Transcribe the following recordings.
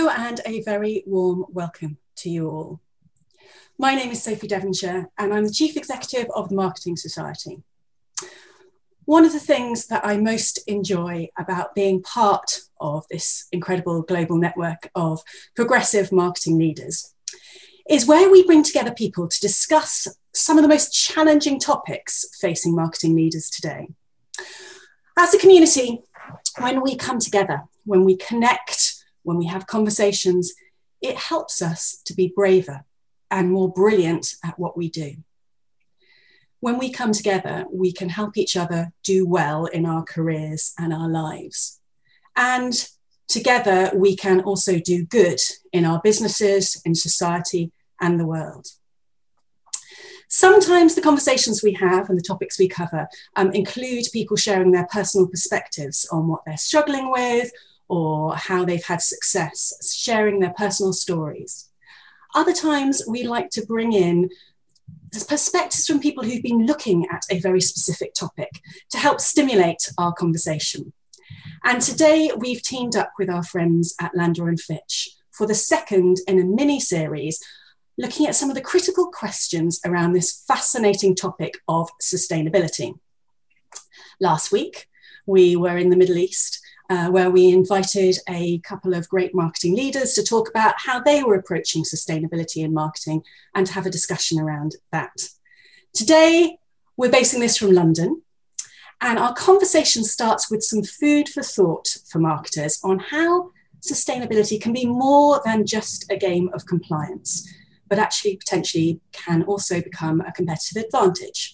and a very warm welcome to you all. My name is Sophie Devonshire and I'm the Chief Executive of the Marketing Society. One of the things that I most enjoy about being part of this incredible global network of progressive marketing leaders is where we bring together people to discuss some of the most challenging topics facing marketing leaders today. As a community, when we come together, when we connect, when we have conversations, it helps us to be braver and more brilliant at what we do. When we come together, we can help each other do well in our careers and our lives. And together, we can also do good in our businesses, in society, and the world. Sometimes the conversations we have and the topics we cover include people sharing their personal perspectives on what they're struggling with or how they've had success, sharing their personal stories. Other times we like to bring in perspectives from people who've been looking at a very specific topic to help stimulate our conversation. And today we've teamed up with our friends at Landor & Fitch for the second in a mini-series looking at some of the critical questions around this fascinating topic of sustainability. Last week, we were in the Middle East, where we invited a couple of great marketing leaders to talk about how they were approaching sustainability in marketing and to have a discussion around that. Today, we're basing this from London, and our conversation starts with some food for thought for marketers on how sustainability can be more than just a game of compliance, but actually potentially can also become a competitive advantage.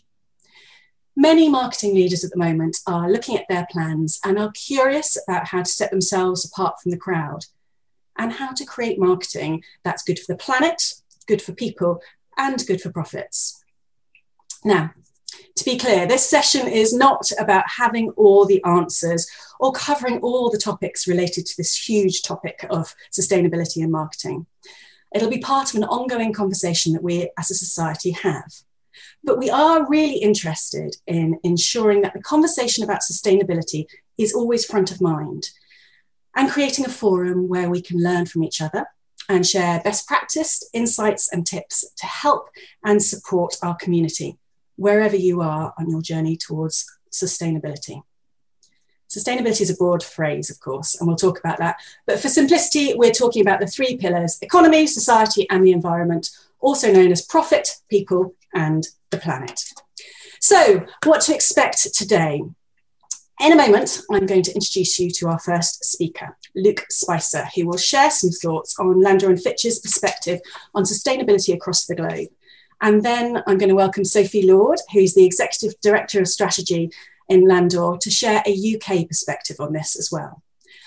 Many marketing leaders at the moment are looking at their plans and are curious about how to set themselves apart from the crowd and how to create marketing that's good for the planet, good for people, and good for profits. Now, to be clear, this session is not about having all the answers or covering all the topics related to this huge topic of sustainability and marketing. It'll be part of an ongoing conversation that we as a society have. But we are really interested in ensuring that the conversation about sustainability is always front of mind and creating a forum where we can learn from each other and share best practice, insights and tips to help and support our community wherever you are on your journey towards sustainability. Sustainability is a broad phrase, of course, and we'll talk about that. But for simplicity, we're talking about the three pillars: economy, society, and the environment, also known as profit, people, and the planet. So, what to expect today? In a moment, I'm going to introduce you to our first speaker, Luke Spicer, who will share some thoughts on Landor & Fitch's perspective on sustainability across the globe. And then I'm going to welcome Sophie Lord, who's the Executive Director of Strategy in Landor, to share a UK perspective on this as well.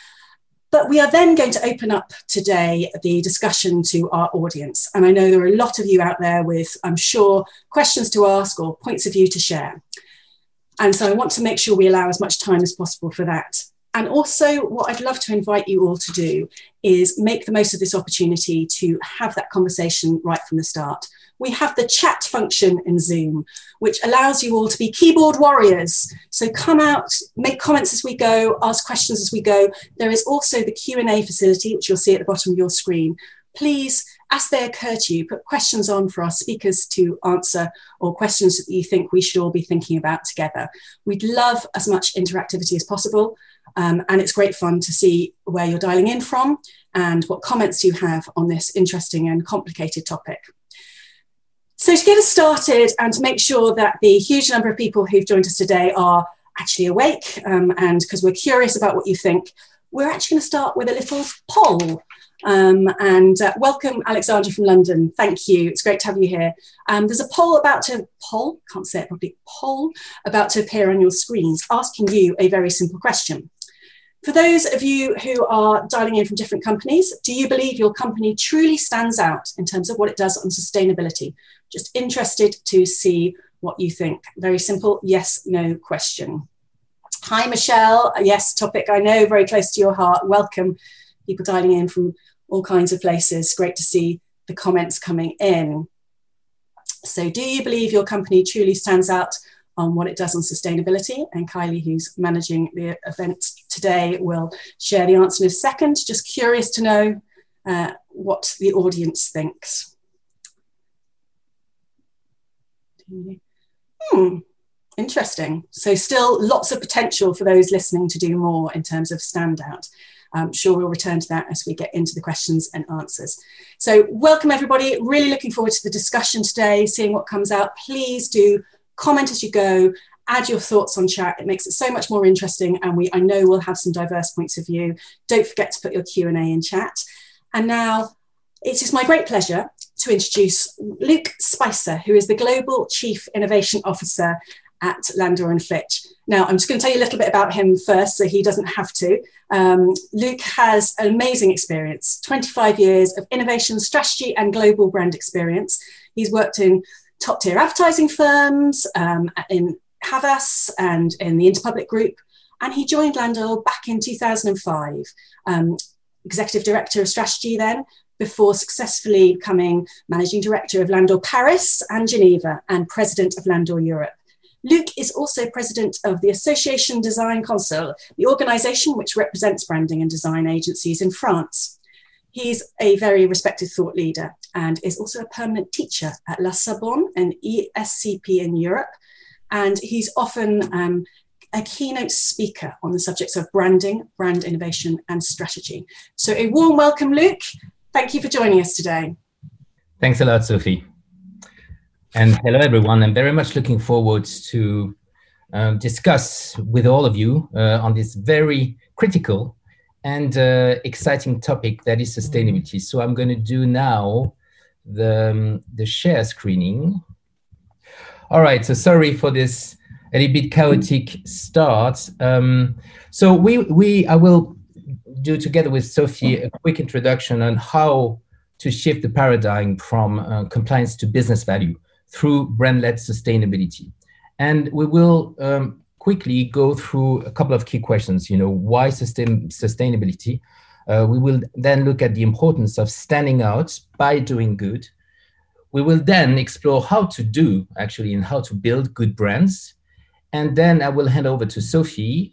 But we are then going to open up today the discussion to our audience. And I know there are a lot of you out there with, I'm sure, questions to ask or points of view to share. And so I want to make sure we allow as much time as possible for that. And also what I'd love to invite you all to do is make the most of this opportunity to have that conversation right from the start. We have the chat function in Zoom, which allows you all to be keyboard warriors. So come out, make comments as we go, ask questions as we go. There is also the Q&A facility, which you'll see at the bottom of your screen. Please, as they occur to you, put questions on for our speakers to answer or questions that you think we should all be thinking about together. We'd love as much interactivity as possible. And it's great fun to see where you're dialing in from and what comments you have on this interesting and complicated topic. So to get us started and to make sure that the huge number of people who've joined us today are actually awake and because we're curious about what you think, we're actually going to start with a little poll. Welcome Alexandra from London. Thank you. It's great to have you here. There's a poll about to appear on your screens asking you a very simple question. For those of you who are dialing in from different companies, do you believe your company truly stands out in terms of what it does on sustainability? Just interested to see what you think. Very simple, yes, no question. Hi, Michelle. Yes, topic I know, very close to your heart. Welcome, people dialing in from all kinds of places. Great to see the comments coming in. So do you believe your company truly stands out on what it does on sustainability? And Kylie, who's managing the event today, will share the answer in a second. Just curious to know what the audience thinks. Interesting. So still lots of potential for those listening to do more in terms of standout. I'm sure we'll return to that as we get into the questions and answers. So welcome everybody, really looking forward to the discussion today, seeing what comes out. Please do comment as you go, add your thoughts on chat. It makes it so much more interesting, and I know we'll have some diverse points of view. Don't forget to put your Q&A in chat. And now it is my great pleasure to introduce Luke Spicer, who is the Global Chief Innovation Officer at Landor & Fitch. Now, I'm just going to tell you a little bit about him first, so he doesn't have to. Luke has an amazing experience, 25 years of innovation strategy and global brand experience. He's worked in top-tier advertising firms, in Havas and in the Interpublic Group, and he joined Landor back in 2005, Executive Director of Strategy then, before successfully becoming Managing Director of Landor Paris and Geneva and President of Landor Europe. Luke is also President of the Association Design Council, the organisation which represents branding and design agencies in France. He's a very respected thought leader and is also a permanent teacher at La Sorbonne, an ESCP in Europe. And he's often a keynote speaker on the subjects of branding, brand innovation and strategy. So a warm welcome, Luke. Thank you for joining us today. Thanks a lot, Sophie. And hello, everyone. I'm very much looking forward to discuss with all of you on this very critical and exciting topic that is sustainability. So I'm going to do now the share screening. All right, so sorry for this a little bit chaotic start. So I will do together with Sophie a quick introduction on how to shift the paradigm from compliance to business value through brand-led sustainability. And we will quickly go through a couple of key questions. Why sustainability? We will then look at the importance of standing out by doing good. We will then explore how to do, actually, and how to build good brands. And then I will hand over to Sophie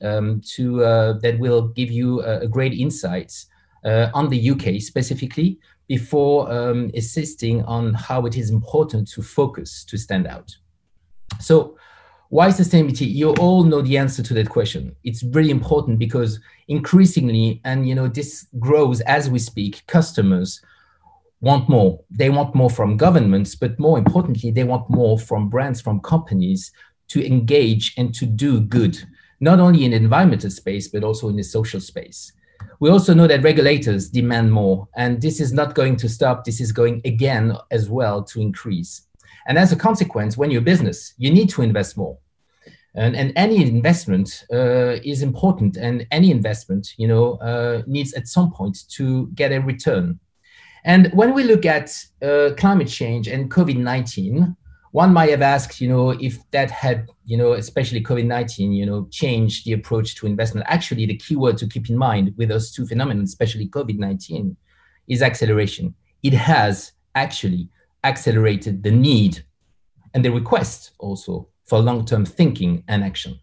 that will give you a great insights on the UK specifically, before insisting on how it is important to focus to stand out. So why sustainability? You all know the answer to that question. It's really important because increasingly, and this grows as we speak, customers want more. They want more from governments, but more importantly, they want more from brands, from companies to engage and to do good, not only in the environmental space, but also in the social space. We also know that regulators demand more, and this is not going to stop. This is going again as well to increase. And as a consequence, when you're a business, you need to invest more. And any investment is important, and any investment, needs at some point to get a return. And when we look at climate change and COVID-19, one might have asked, if that had, especially COVID-19, changed the approach to investment. Actually, the key word to keep in mind with those two phenomena, especially COVID-19, is acceleration. It has actually accelerated the need and the request also for long-term thinking and action.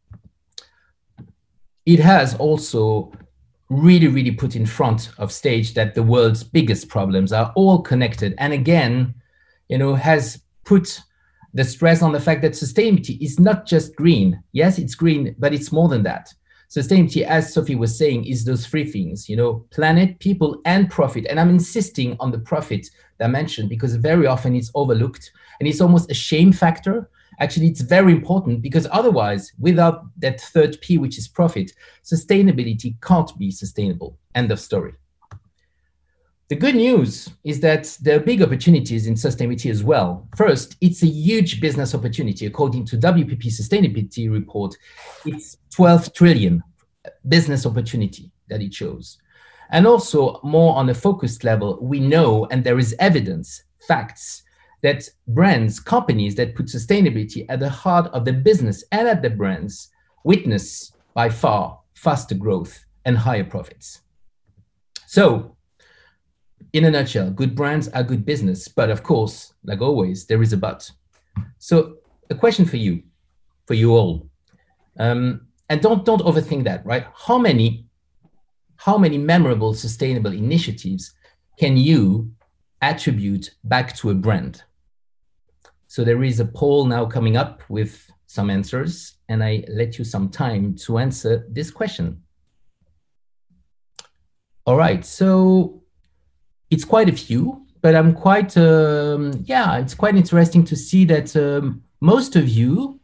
It has also really put in front of stage that the world's biggest problems are all connected. And again, has put the stress on the fact that sustainability is not just green. Yes, it's green, but it's more than that. Sustainability, as Sophie was saying, is those three things, planet, people, and profit. And I'm insisting on the profit dimension because very often it's overlooked and it's almost a shame factor. Actually, it's very important because otherwise, without that third P, which is profit, sustainability can't be sustainable. End of story. The good news is that there are big opportunities in sustainability as well. First, it's a huge business opportunity. According to WPP Sustainability Report, it's 12 trillion business opportunity that it shows. And also more on a focused level, we know, and there is evidence, facts, that brands, companies that put sustainability at the heart of the business and at the brands witness by far faster growth and higher profits. So, in a nutshell, good brands are good business, but of course, like always, there is a but. So a question for you all, and don't overthink that, right? How many memorable sustainable initiatives can you attribute back to a brand? So there is a poll now coming up with some answers, and I let you some time to answer this question. All right, so it's quite a few, but I'm quite, it's quite interesting to see that most of you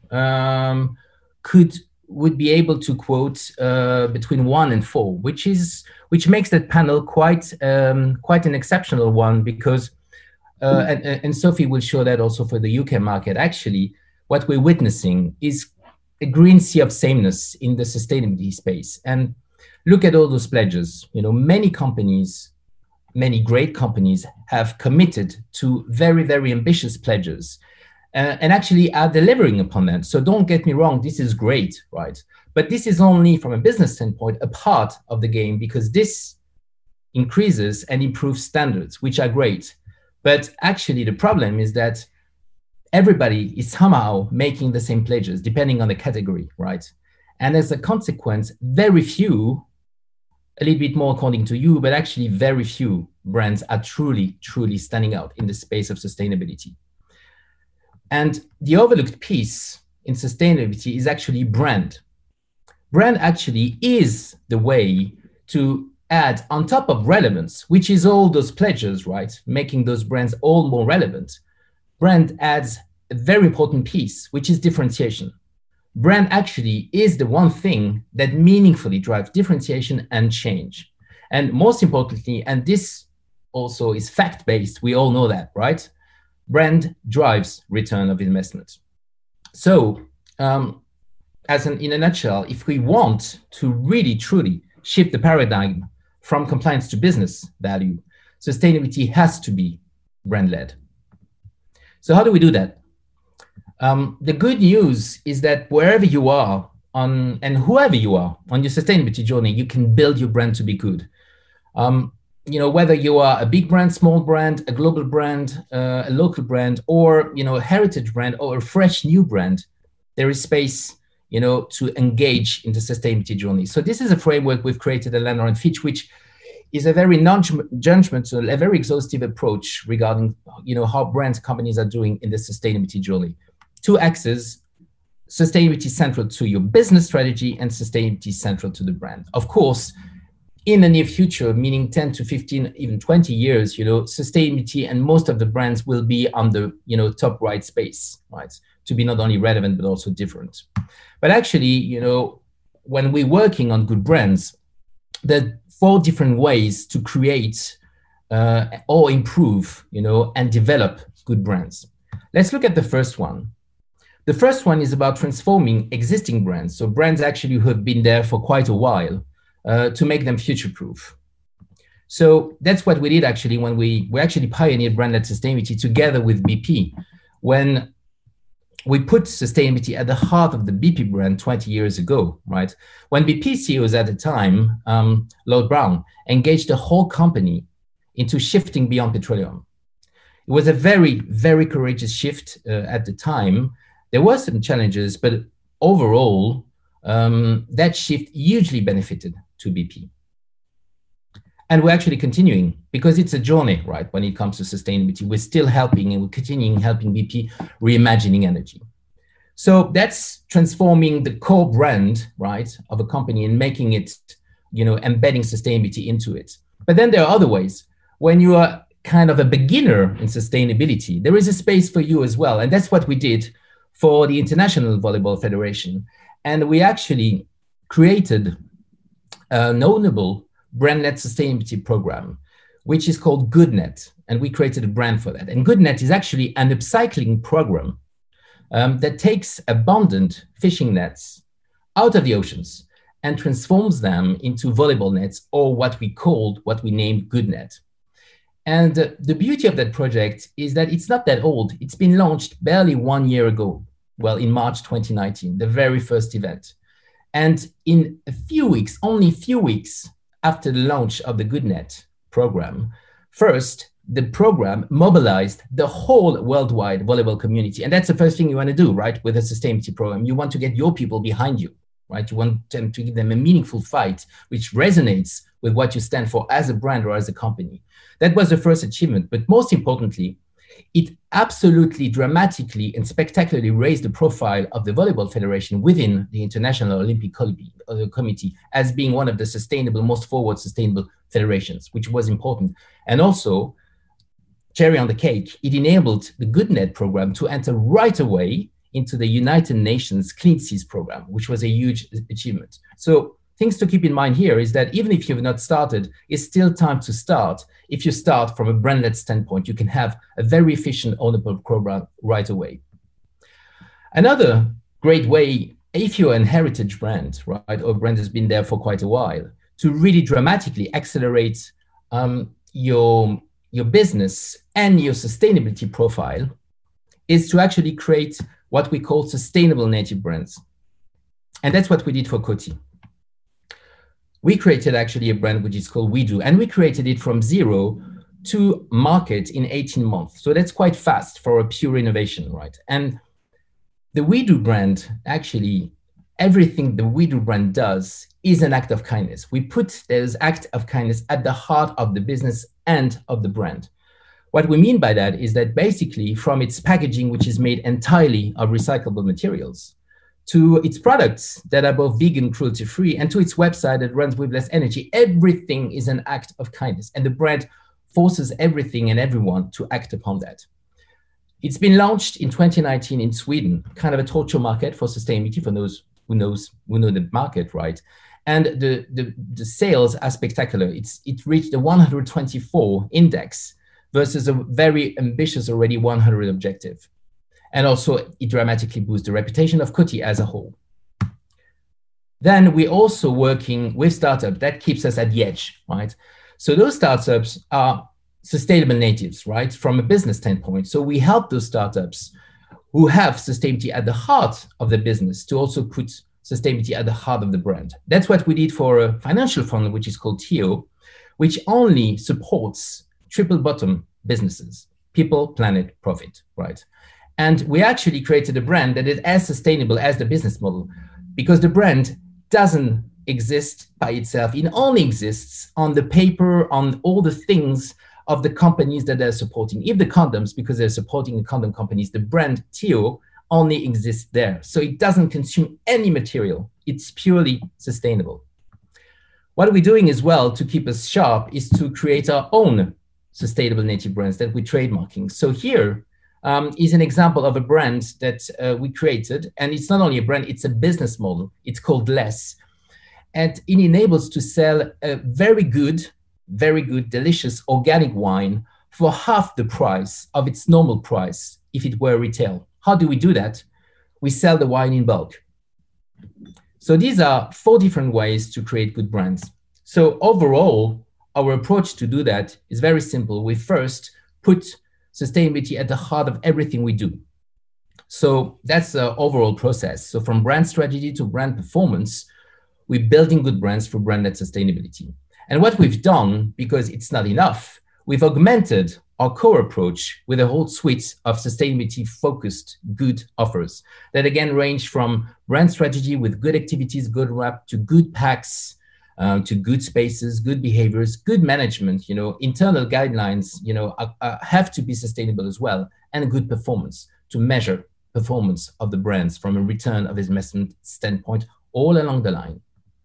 would be able to quote between 1 and 4, which makes that panel quite an exceptional one, because and Sophie will show that also for the UK market. Actually, what we're witnessing is a green sea of sameness in the sustainability space. And look at all those pledges. You know, many companies, many great companies have committed to very, very ambitious pledges and actually are delivering upon that. So don't get me wrong, this is great, right? But this is only, from a business standpoint, a part of the game, because this increases and improves standards, which are great. But actually the problem is that everybody is somehow making the same pledges, depending on the category, right? And as a consequence, very few, a little bit more according to you, but actually very few brands are truly, truly standing out in the space of sustainability. And the overlooked piece in sustainability is actually brand. Brand actually is the way to add on top of relevance, which is all those pledges, right? Making those brands all more relevant. Brand adds a very important piece, which is differentiation. Brand actually is the one thing that meaningfully drives differentiation and change. And most importantly, and this also is fact-based, we all know that, right? Brand drives return of investment. So in a nutshell, if we want to really, truly shift the paradigm from compliance to business value, sustainability has to be brand-led. So how do we do that? The good news is that wherever you are and whoever you are on your sustainability journey, you can build your brand to be good. Whether you are a big brand, small brand, a global brand, a local brand, or, a heritage brand or a fresh new brand, there is space, to engage in the sustainability journey. So this is a framework we've created at Landor & Fitch, which is a very non-judgmental, a very exhaustive approach regarding, how brands, companies are doing in the sustainability journey. 2 axes: sustainability central to your business strategy and sustainability central to the brand. Of course, in the near future, meaning 10 to 15, even 20 years, sustainability and most of the brands will be on the, top right space, right? To be not only relevant, but also different. But actually, when we're working on good brands, there are 4 different ways to create or improve, and develop good brands. Let's look at the first one. The first one is about transforming existing brands. So brands actually who have been there for quite a while, to make them future-proof. So that's what we did actually when we actually pioneered brand-led sustainability together with BP, when we put sustainability at the heart of the BP brand 20 years ago, right? When BP CEOs at the time, Lord Brown, engaged the whole company into shifting beyond petroleum. It was a very, very courageous shift at the time. There were some challenges, but overall, that shift hugely benefited to BP. And we're actually continuing, because it's a journey, right? When it comes to sustainability, we're still helping and we're continuing helping BP reimagining energy. So that's transforming the core brand, right, of a company and making it, embedding sustainability into it. But then there are other ways. When you are kind of a beginner in sustainability, there is a space for you as well. And that's what we did for the International Volleyball Federation. And we actually created a notable brand-led sustainability program, which is called GoodNet. And we created a brand for that. And GoodNet is actually an upcycling program that takes abundant fishing nets out of the oceans and transforms them into volleyball nets, or what we named GoodNet. And the beauty of that project is that it's not that old. It's been launched barely 1 year ago. Well, in March 2019, the very first event. And in only a few weeks after the launch of the GoodNet program, first, the program mobilized the whole worldwide volleyball community. And that's the first thing you want to do, right? With a sustainability program, you want to get your people behind you, right? You want them to give them a meaningful fight, which resonates with what you stand for as a brand or as a company. That was the first achievement. But most importantly, it absolutely dramatically and spectacularly raised the profile of the Volleyball Federation within the International Olympic Committee as being one of the sustainable, most forward sustainable federations, which was important. And also, cherry on the cake, it enabled the GoodNet program to enter right away into the United Nations Clean Seas program, which was a huge achievement. So things to keep in mind here is that even if you've not started, it's still time to start. If you start from a brand-led standpoint, you can have a very efficient ownable program right away. Another great way, if you're an heritage brand, right, or a brand that's been there for quite a while, to really dramatically accelerate your business and your sustainability profile is to actually create what we call sustainable native brands. And that's what we did for Coty. We created actually a brand which is called WeDo, and we created it from zero to market in 18 months. So that's quite fast for a pure innovation, right? And the WeDo brand, actually, everything the WeDo brand does is an act of kindness. We put those acts of kindness at the heart of the business and of the brand. What we mean by that is that basically from its packaging, which is made entirely of recyclable materials, to its products that are both vegan, cruelty-free, and to its website that runs with less energy, everything is an act of kindness. And the brand forces everything and everyone to act upon that. It's been launched in 2019 in Sweden, kind of a torture market for sustainability for those who know the market, right? And the sales are spectacular. It reached the 124 index versus a very ambitious already 100 objective. And also it dramatically boosts the reputation of Coty as a whole. Then we're also working with startups that keeps us at the edge, right? So those startups are sustainable natives, right? From a business standpoint. So we help those startups who have sustainability at the heart of the business to also put sustainability at the heart of the brand. That's what we did for a financial fund, which is called TEO, which only supports triple bottom businesses, people, planet, profit, right? And we actually created a brand that is as sustainable as the business model, because the brand doesn't exist by itself. It only exists on the paper, on all the things of the companies that they're supporting. If the condoms, because they're supporting the condom companies, the brand TEO only exists there. So it doesn't consume any material. It's purely sustainable. What we're doing as well to keep us sharp is to create our own sustainable native brands that we're trademarking. So here is an example of a brand that we created. And it's not only a brand, it's a business model. It's called Less. And it enables to sell a very good, delicious organic wine for half the price of its normal price if it were retail. How do we do that? We sell the wine in bulk. So these are 4 different ways to create good brands. So overall, our approach to do that is very simple. We first put sustainability at the heart of everything we do. So that's the overall process. So from brand strategy to brand performance, we're building good brands for brand-led sustainability. And what we've done, because it's not enough, we've augmented our core approach with a whole suite of sustainability-focused good offers that again range from brand strategy with good activities, good wrap, to good packs, to good spaces, good behaviors, good management, internal guidelines, have to be sustainable as well, and a good performance to measure performance of the brands from a return of investment standpoint all along the line.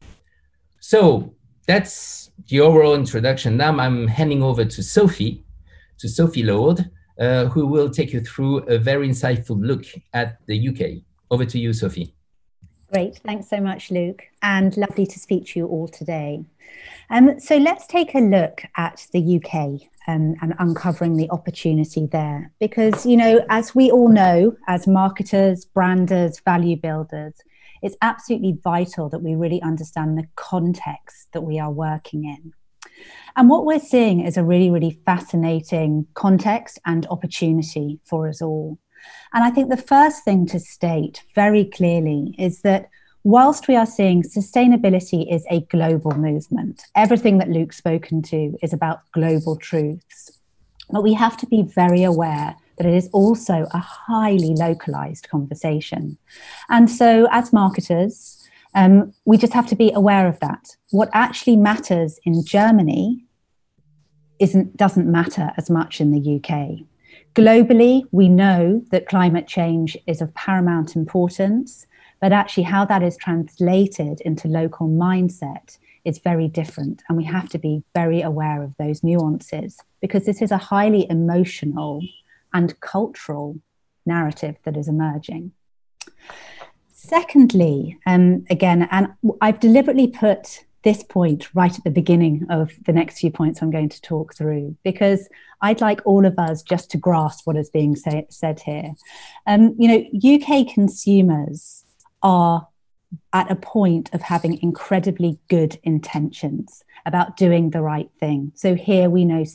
So that's the overall introduction. Now I'm handing over to Sophie Lord, who will take you through a very insightful look at the UK. Over to you, Sophie. Great, thanks so much, Luc, and lovely to speak to you all today. So let's take a look at the UK and uncovering the opportunity there. Because, as we all know, as marketers, branders, value builders, it's absolutely vital that we really understand the context that we are working in. And what we're seeing is a really, really fascinating context and opportunity for us all. And I think the first thing to state very clearly is that whilst we are seeing sustainability is a global movement, everything that Luc's spoken to is about global truths. But we have to be very aware that it is also a highly localized conversation. And so as marketers, We just have to be aware of that. What actually matters in Germany doesn't matter as much in the UK. Globally, we know that climate change is of paramount importance, but actually how that is translated into local mindset is very different. And we have to be very aware of those nuances, because this is a highly emotional and cultural narrative that is emerging. Secondly, again, and I've deliberately put this point right at the beginning of the next few points I'm going to talk through, because I'd like all of us just to grasp what is being said here. UK consumers are at a point of having incredibly good intentions about doing the right thing. So here we know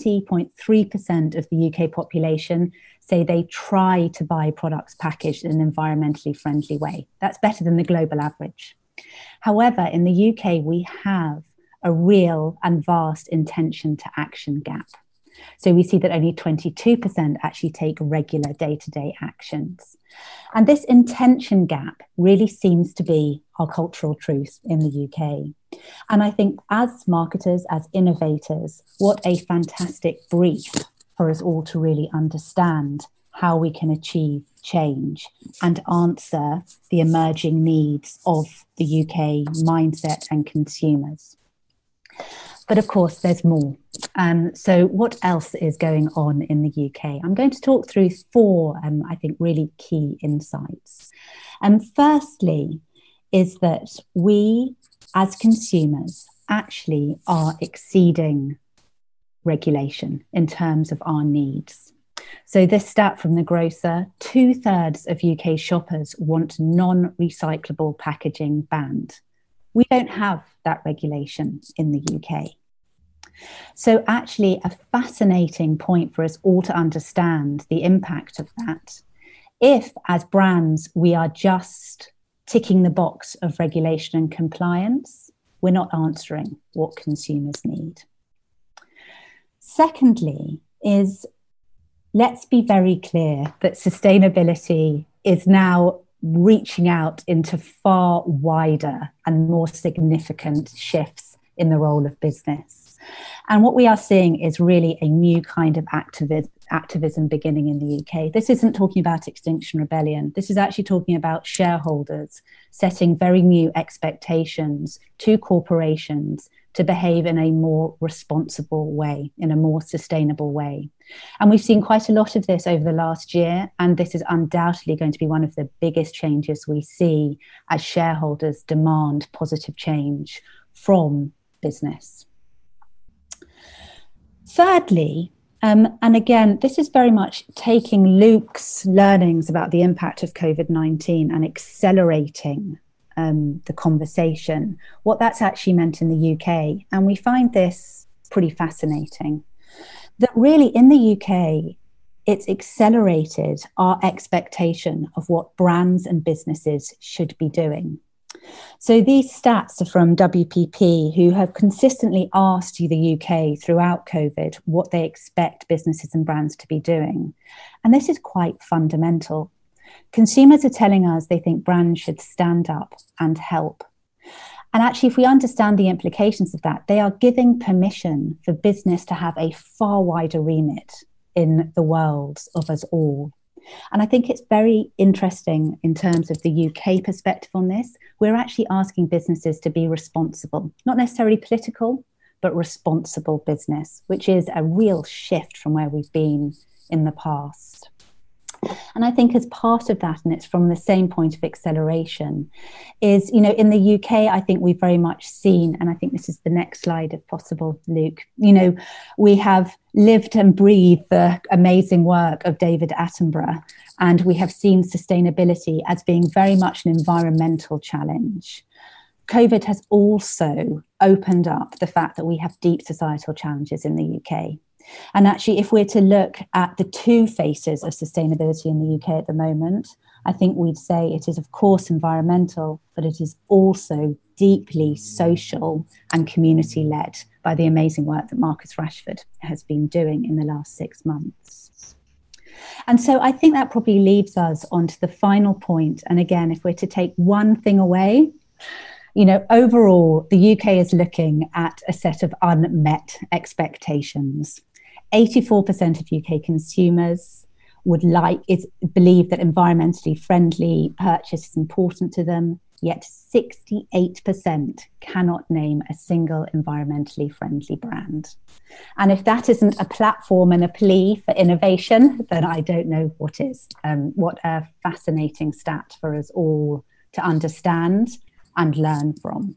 70.3% of the UK population say they try to buy products packaged in an environmentally friendly way. That's better than the global average. However, in the UK, we have a real and vast intention to action gap. So we see that only 22% actually take regular day-to-day actions. And this intention gap really seems to be our cultural truth in the UK. And I think as marketers, as innovators, what a fantastic brief for us all to really understand how we can achieve change and answer the emerging needs of the UK mindset and consumers. But of course, there's more. So what else is going on in the UK? I'm going to talk through four, I think, really key insights. Firstly, is that we as consumers actually are exceeding regulation in terms of our needs. So this stat from the Grocer, 2/3 of UK shoppers want non-recyclable packaging banned. We don't have that regulation in the UK. So actually a fascinating point for us all to understand the impact of that. If as brands, we are just ticking the box of regulation and compliance, we're not answering what consumers need. Secondly is, let's be very clear that sustainability is now reaching out into far wider and more significant shifts in the role of business. And what we are seeing is really a new kind of activism beginning in the UK. This isn't talking about Extinction Rebellion. This is actually talking about shareholders setting very new expectations to corporations to behave in a more responsible way, in a more sustainable way. And we've seen quite a lot of this over the last year, and this is undoubtedly going to be one of the biggest changes we see as shareholders demand positive change from business. Thirdly, and again, this is very much taking Luke's learnings about the impact of COVID-19 and accelerating the conversation, what that's actually meant in the UK. And we find this pretty fascinating, that really in the UK, it's accelerated our expectation of what brands and businesses should be doing. So these stats are from WPP, who have consistently asked the UK throughout COVID what they expect businesses and brands to be doing. And this is quite fundamental. Consumers are telling us they think brands should stand up and help. And actually, if we understand the implications of that, they are giving permission for business to have a far wider remit in the world of us all. And I think it's very interesting in terms of the UK perspective on this. We're actually asking businesses to be responsible, not necessarily political, but responsible business, which is a real shift from where we've been in the past. And I think as part of that, and it's from the same point of acceleration, is, in the UK, I think we've very much seen, and I think this is the next slide if possible, Luke, we have lived and breathed the amazing work of David Attenborough, and we have seen sustainability as being very much an environmental challenge. COVID has also opened up the fact that we have deep societal challenges in the UK. And actually, if we're to look at the two faces of sustainability in the UK at the moment, I think we'd say it is, of course, environmental, but it is also deeply social and community-led by the amazing work that Marcus Rashford has been doing in the last 6 months. And so I think that probably leaves us onto the final point. And again, if we're to take one thing away You know, overall, the UK is looking at a set of unmet expectations. 84% of UK consumers believe that environmentally friendly purchase is important to them, yet 68% cannot name a single environmentally friendly brand. And if that isn't a platform and a plea for innovation, then I don't know what is. What a fascinating stat for us all to understand and learn from.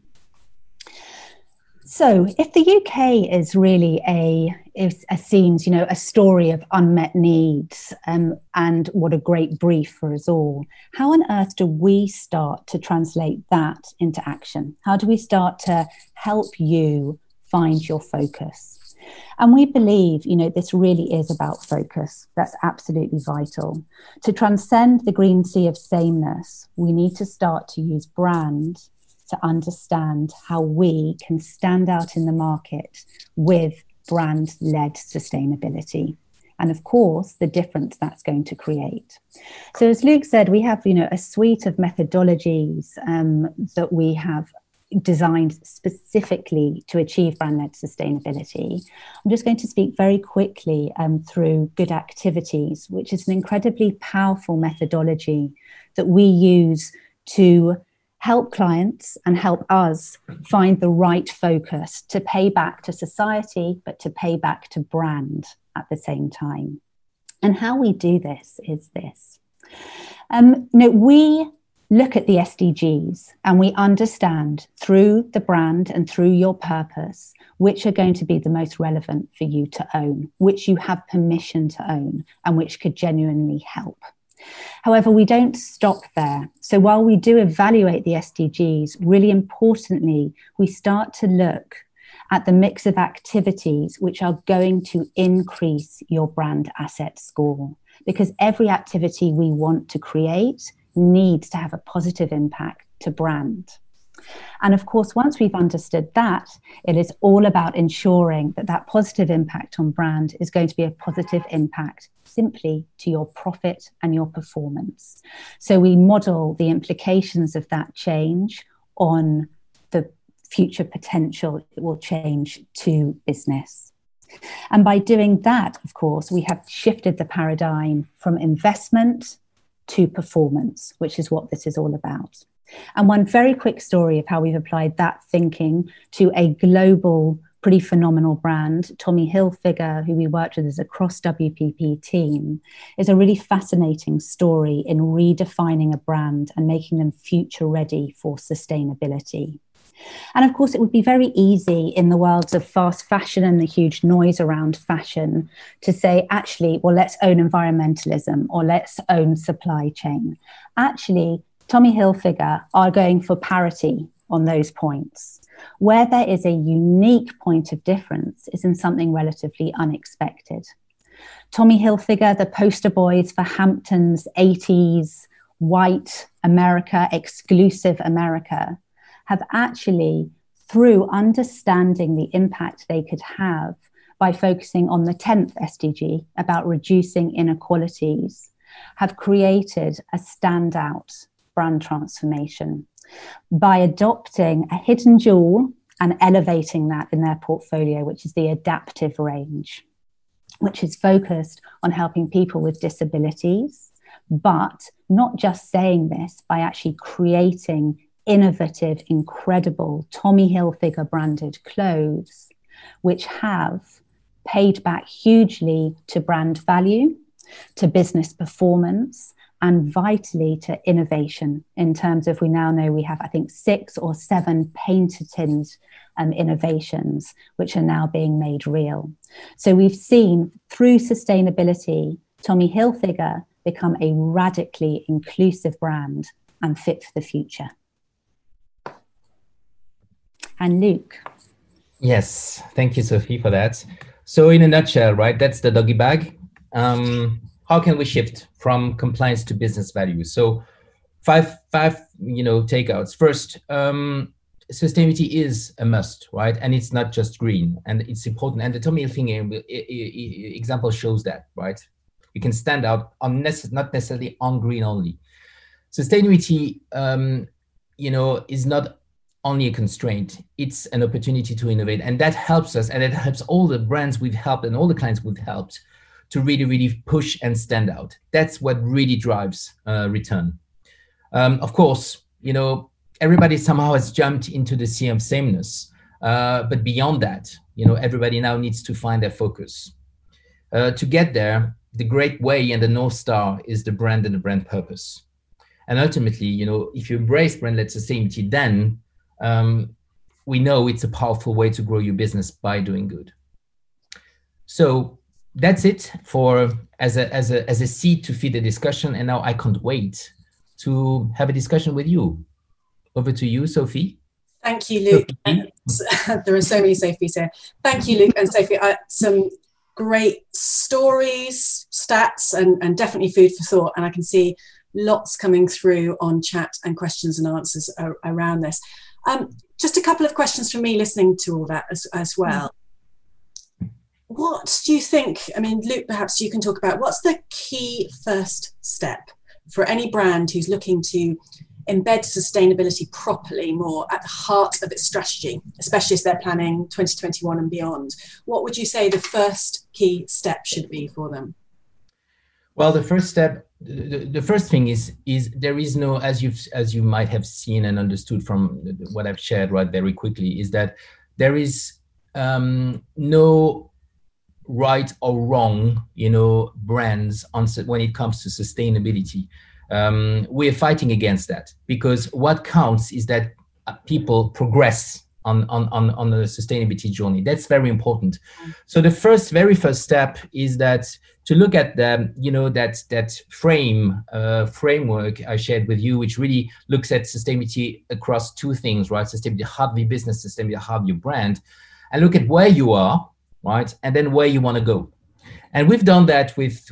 So if the UK is really seems, you know, a story of unmet needs, and what a great brief for us all, how on earth do we start to translate that into action? How do we start to help you find your focus? And we believe, you know, this really is about focus. That's absolutely vital. To transcend the green sea of sameness, we need to start to use brand to understand how we can stand out in the market with brand-led sustainability. And of course, the difference that's going to create. So as Luke said, we have, you know, a suite of methodologies that we have designed specifically to achieve brand-led sustainability. I'm just going to speak very quickly through Good Activities, which is an incredibly powerful methodology that we use to help clients and help us find the right focus to pay back to society, but to pay back to brand at the same time. And how we do this is this. We look at the SDGs and we understand through the brand and through your purpose, which are going to be the most relevant for you to own, which you have permission to own, and which could genuinely help. However, we don't stop there. So while we do evaluate the SDGs, really importantly, we start to look at the mix of activities which are going to increase your brand asset score, because every activity we want to create needs to have a positive impact to brand. And of course, once we've understood that, it is all about ensuring that that positive impact on brand is going to be a positive impact simply to your profit and your performance. So we model the implications of that change on the future potential it will change to business. And by doing that, of course, we have shifted the paradigm from investment to performance, which is what this is all about. And one very quick story of how we've applied that thinking to a global, pretty phenomenal brand, Tommy Hilfiger, who we worked with as a cross WPP team, is a really fascinating story in redefining a brand and making them future ready for sustainability. And of course, it would be very easy in the worlds of fast fashion and the huge noise around fashion to say, actually, well, let's own environmentalism or let's own supply chain. Actually, Tommy Hilfiger are going for parity on those points. Where there is a unique point of difference is in something relatively unexpected. Tommy Hilfiger, the poster boys for Hampton's 80s, white America, exclusive America, have actually, through understanding the impact they could have by focusing on the 10th SDG about reducing inequalities, have created a standout brand transformation by adopting a hidden jewel and elevating that in their portfolio, which is the adaptive range, which is focused on helping people with disabilities, but not just saying this, by actually creating innovative, incredible Tommy Hilfiger branded clothes, which have paid back hugely to brand value, to business performance, and vitally to innovation, in terms of, we now know we have, I think, 6 or 7 patented innovations which are now being made real. So we've seen through sustainability, Tommy Hilfiger become a radically inclusive brand and fit for the future. And Luke. Yes, thank you, Sophie, for that. So in a nutshell, right, that's the doggy bag. How can we shift from compliance to business value? So five takeouts. First, sustainability is a must, right? And it's not just green, and it's important. And the Tommy Hilfiger example shows that, right? You can stand out on not necessarily on green only. Sustainability is not only a constraint, it's an opportunity to innovate. And that helps us, and it helps all the brands we've helped and all the clients we've helped to really, really push and stand out. That's what really drives return. Of course, everybody somehow has jumped into the sea of sameness. But beyond that, everybody now needs to find their focus. To get there, the great way and the North Star is the brand and the brand purpose. And ultimately, if you embrace brand-led sustainability, then we know it's a powerful way to grow your business by doing good. So that's it for as a seed to feed the discussion. And now I can't wait to have a discussion with you. Over to you, Sophie. Thank you, Luke. There are so many Sophies here. Thank you, Luke and Sophie. Some great stories, stats, and definitely food for thought. And I can see lots coming through on chat and questions and answers around this. Just a couple of questions from me listening to all that as well. What do you think, Luke, perhaps you can talk about, what's the key first step for any brand who's looking to embed sustainability properly more at the heart of its strategy, especially as they're planning 2021 and beyond? What would you say the first key step should be for them? Well, the first step, the first thing is there is no, as you might have seen and understood from what I've shared right very quickly, is that there is no right or wrong, brands when it comes to sustainability. We're fighting against that, because what counts is that people progress on the sustainability journey. That's very important. So the very first step is that to look at that framework I shared with you, which really looks at sustainability across two things, right? Sustainability, how your business, sustainability, how your brand, and look at where you are, right? And then where you want to go. And we've done that with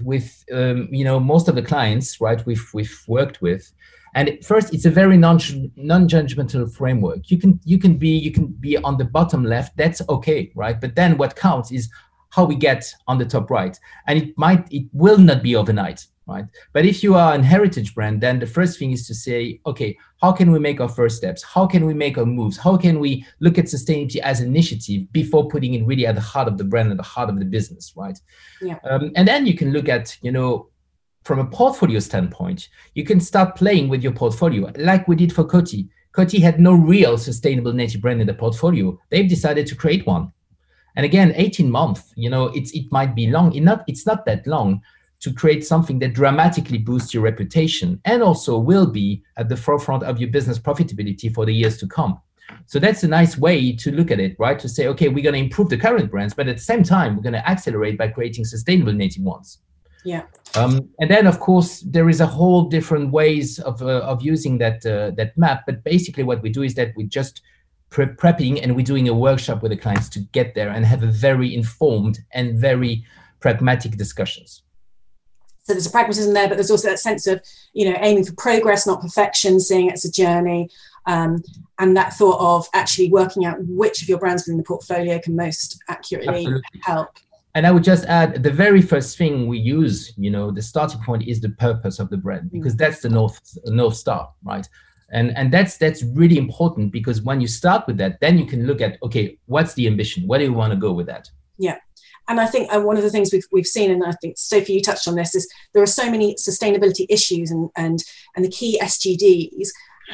most of the clients, right? We've worked with. And first, it's a very non-judgmental framework. You can be on the bottom left. That's okay, right? But then what counts is how we get on the top right. And it will not be overnight, right? But if you are a heritage brand, then the first thing is to say, okay, how can we make our first steps? How can we make our moves? How can we look at sustainability as an initiative before putting it really at the heart of the brand and the heart of the business, right? Yeah. And then you can look at, from a portfolio standpoint, you can start playing with your portfolio like we did for Coty. Coty had no real sustainable native brand in the portfolio. They've decided to create one. And again, 18 months, it might be long. It's not that long to create something that dramatically boosts your reputation and also will be at the forefront of your business profitability for the years to come. So that's a nice way to look at it, right? To say, okay, we're going to improve the current brands, but at the same time, we're going to accelerate by creating sustainable native ones. Yeah. And then, of course, there is a whole different ways of using that map. But basically, what we do is that we just prepping and we're doing a workshop with the clients to get there and have a very informed and very pragmatic discussions. So there's a pragmatism there, but there's also that sense of, aiming for progress, not perfection, seeing it as a journey, and that thought of actually working out which of your brands within the portfolio can most accurately help. And I would just add, the very first thing we use, the starting point is the purpose of the brand, because that's the North Star, right? And that's really important, because when you start with that, then you can look at, okay, what's the ambition? Where do you want to go with that? Yeah. And I think one of the things we've seen, and I think, Sophie, you touched on this, is there are so many sustainability issues and the key SDGs.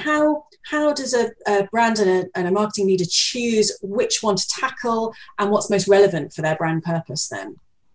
How does a brand and a marketing leader choose which one to tackle and what's most relevant for their brand purpose then?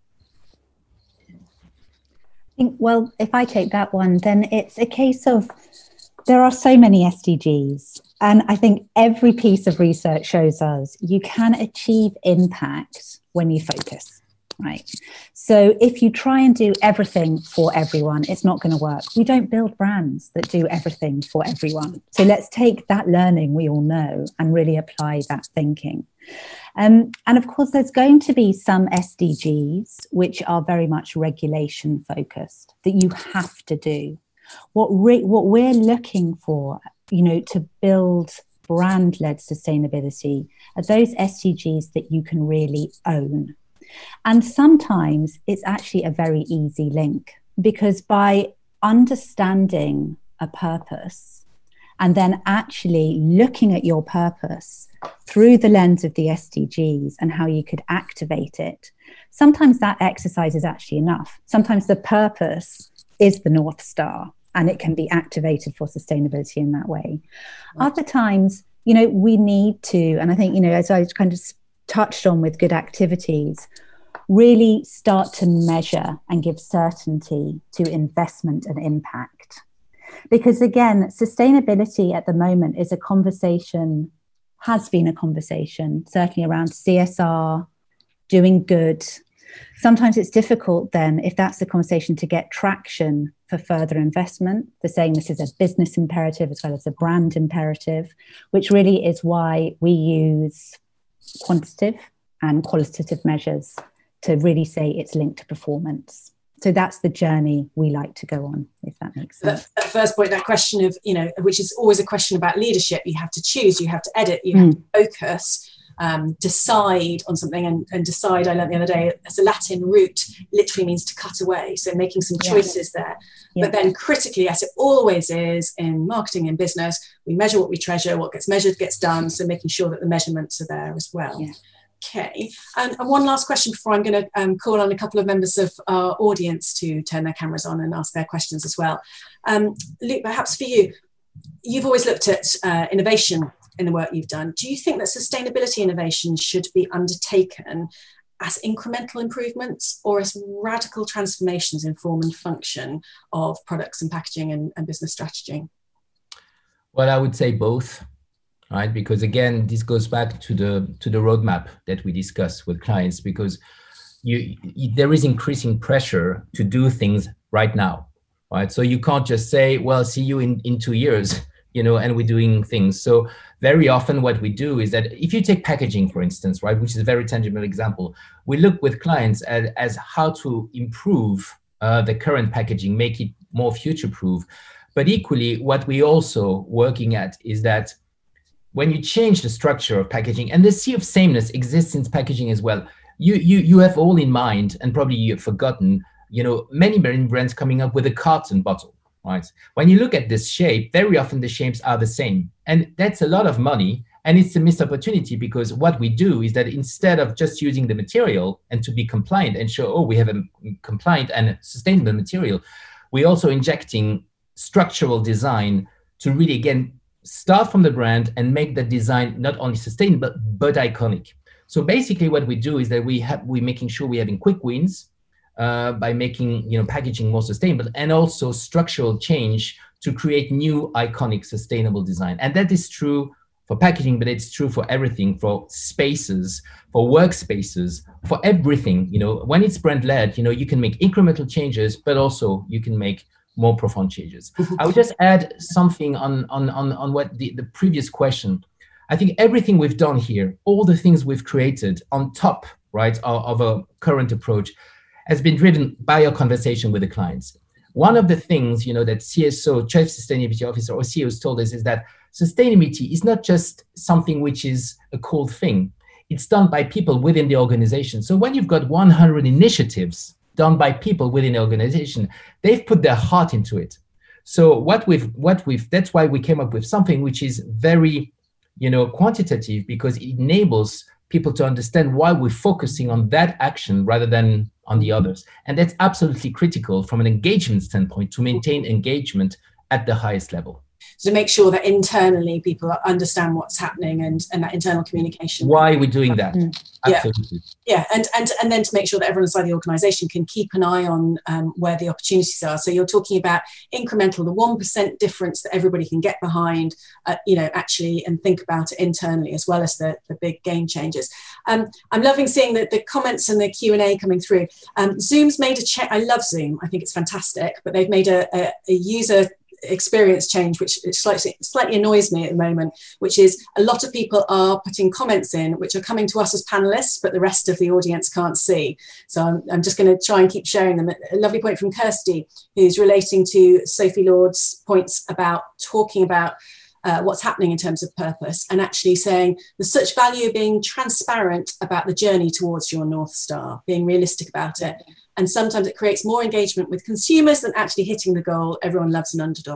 Well, if I take that one, then it's a case of there are so many SDGs. And I think every piece of research shows us you can achieve impact when you focus, right? So if you try and do everything for everyone, it's not going to work. We don't build brands that do everything for everyone. So let's take that learning we all know and really apply that thinking. And of course, there's going to be some SDGs which are very much regulation focused that you have to do. What we're looking for, to build brand-led sustainability are those SDGs that you can really own. And sometimes it's actually a very easy link, because by understanding a purpose and then actually looking at your purpose through the lens of the SDGs and how you could activate it. Sometimes that exercise is actually enough. Sometimes the purpose is the North Star and it can be activated for sustainability in that way. Right. Other times, we need to, and I think, as I kind of touched on with good activities, really start to measure and give certainty to investment and impact. Because again, sustainability at the moment is a conversation, has been a conversation, certainly around CSR, doing good. Sometimes it's difficult then, if that's the conversation, to get traction for further investment, for saying this is a business imperative as well as a brand imperative, which really is why we use quantitative and qualitative measures to really say it's linked to performance. So that's the journey we like to go on, if that makes sense. That first point, that question of, which is always a question about leadership. You have to choose, you have to edit, you have to focus, decide on something and decide. I learned the other day, as a Latin root literally means to cut away. So making some choices there. Yeah. But then critically, as it always is in marketing and business, we measure what we treasure, what gets measured gets done. So making sure that the measurements are there as well. Yeah. Okay, and one last question before I'm going to call on a couple of members of our audience to turn their cameras on and ask their questions as well. Luke, perhaps for you, you've always looked at innovation in the work you've done. Do you think that sustainability innovation should be undertaken as incremental improvements or as radical transformations in form and function of products and packaging and business strategy? Well, I would say both. Right, because again, this goes back to the roadmap that we discuss with clients, because there is increasing pressure to do things right now, right? So you can't just say, well, see you in 2 years, and we're doing things. So very often what we do is that if you take packaging, for instance, right, which is a very tangible example, we look with clients as how to improve the current packaging, make it more future-proof. But equally, what we also working at is that when you change the structure of packaging, and the sea of sameness exists in packaging as well, you have all in mind, and probably you've forgotten, many marine brands coming up with a carton bottle, right? When you look at this shape, very often the shapes are the same. And that's a lot of money, and it's a missed opportunity, because what we do is that instead of just using the material and to be compliant and show, we have a compliant and sustainable material, we're also injecting structural design to really, again, start from the brand and make the design not only sustainable, but iconic. So basically what we do is that we're making sure we're having quick wins by making packaging more sustainable, and also structural change to create new iconic sustainable design. And that is true for packaging, but it's true for everything, for spaces, for workspaces, for everything. When it's brand led, you can make incremental changes, but also you can make more profound changes. I would just add something on what the previous question. I think everything we've done here, all the things we've created on top, right, of a current approach, has been driven by our conversation with the clients. One of the things, that CSO, Chief Sustainability Officer, or CEOs told us is that sustainability is not just something which is a cool thing. It's done by people within the organization. So when you've got 100 initiatives done by people within the organization, they've put their heart into it. So that's why we came up with something which is very, quantitative, because it enables people to understand why we're focusing on that action rather than on the others. And that's absolutely critical from an engagement standpoint, to maintain engagement at the highest level. So to make sure that internally people understand what's happening and that internal communication. Why we're doing that. Absolutely. Yeah, and then to make sure that everyone inside the organisation can keep an eye on where the opportunities are. So you're talking about incremental, the 1% difference that everybody can get behind, actually, and think about it internally, as well as the big game changers. I'm loving seeing the comments and the Q&A coming through. Zoom's made a change. I love Zoom. I think it's fantastic, but they've made a user experience change, which slightly annoys me at the moment, which is a lot of people are putting comments in which are coming to us as panelists, but the rest of the audience can't see. So I'm just going to try and keep sharing them. A lovely point from Kirsty, who's relating to Sophie Lord's points about talking about what's happening in terms of purpose, and actually saying there's such value being transparent about the journey towards your North Star, being realistic about it. And sometimes it creates more engagement with consumers than actually hitting the goal. Everyone loves an underdog.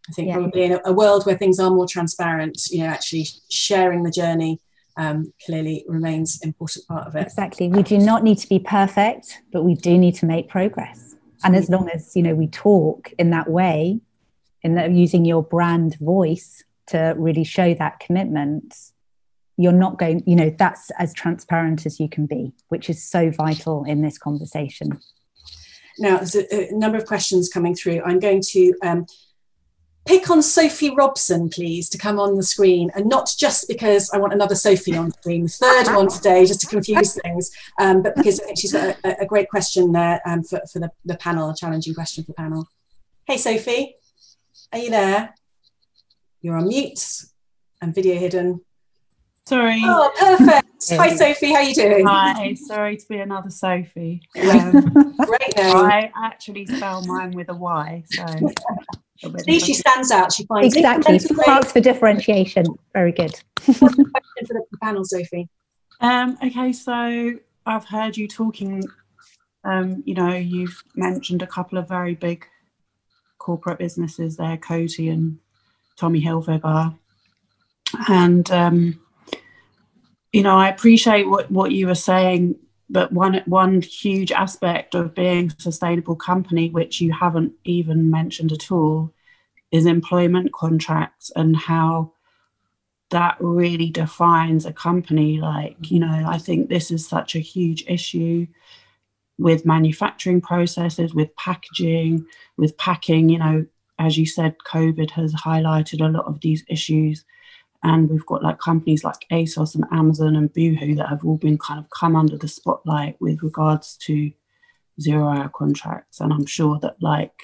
I think probably in a world where things are more transparent, actually sharing the journey clearly remains an important part of it. Exactly. We do not need to be perfect, but we do need to make progress. And as long as, we talk in that way, using your brand voice to really show that commitment, you're not going, that's as transparent as you can be, which is so vital in this conversation. Now, there's a number of questions coming through. I'm going to pick on Sophie Robson, please, to come on the screen, and not just because I want another Sophie on the screen, the third one today, just to confuse things, but because I think she's got a great question there for the panel, a challenging question for the panel. Hey, Sophie, are you there? You're on mute and video hidden. Sorry. Oh, perfect. Hi, Sophie. How are you doing? Hi. Sorry to be another Sophie. Great name. I actually spell mine with a Y. So see, she stands out. She finds exactly. Marks for differentiation. Very good. What's the question for the panel, Sophie? Okay, so I've heard you talking. You've mentioned a couple of very big corporate businesses there, Coty and Tommy Hilfiger, and I appreciate what you were saying, but one huge aspect of being a sustainable company, which you haven't even mentioned at all, is employment contracts and how that really defines a company. I think this is such a huge issue with manufacturing processes, with packaging, with packing. As you said, COVID has highlighted a lot of these issues. And we've got companies like ASOS and Amazon and Boohoo that have all been kind of come under the spotlight with regards to 0-hour contracts. And I'm sure that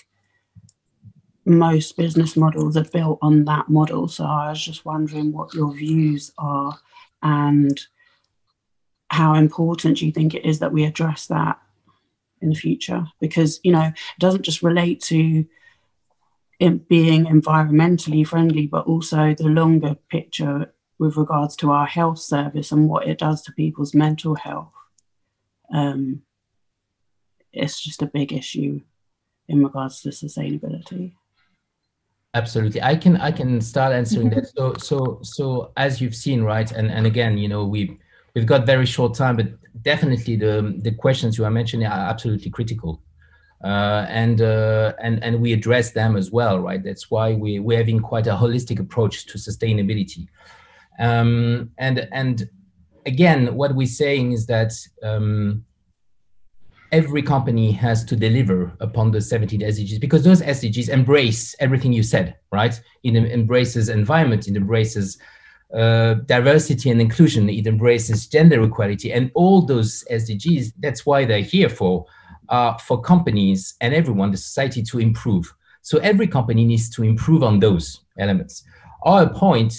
most business models are built on that model. So I was just wondering what your views are and how important you think it is that we address that in the future. Because, it doesn't just relate to being environmentally friendly, but also the longer picture with regards to our health service and what it does to people's mental health. It's just a big issue in regards to sustainability. Absolutely, I can start answering that. So as you've seen, right, and again, we've got very short time, but definitely the questions you are mentioning are absolutely critical. And we address them as well, right? That's why we're having quite a holistic approach to sustainability. And again, what we're saying is that every company has to deliver upon the 17 SDGs, because those SDGs embrace everything you said, right? It embraces environment, it embraces diversity and inclusion, it embraces gender equality, and all those SDGs, that's why they're here for companies and everyone, the society, to improve. So every company needs to improve on those elements. Our point